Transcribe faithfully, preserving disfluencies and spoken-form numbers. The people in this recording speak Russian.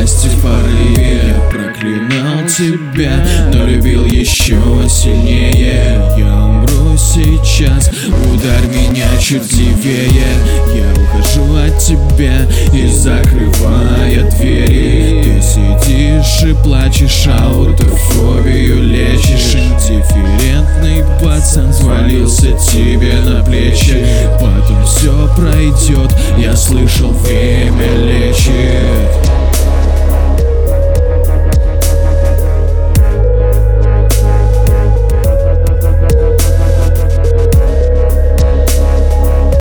страсти в порыве. Я проклинал тебя, но любил еще сильнее. Я умру сейчас, ударь меня чертивее. Я ухожу от тебя и закрывая двери. Ты сидишь и плачешь, аутофобию лечишь. Индифферентный пацан свалился тебе на плечи. Потом все пройдет, я слышал, время лечит.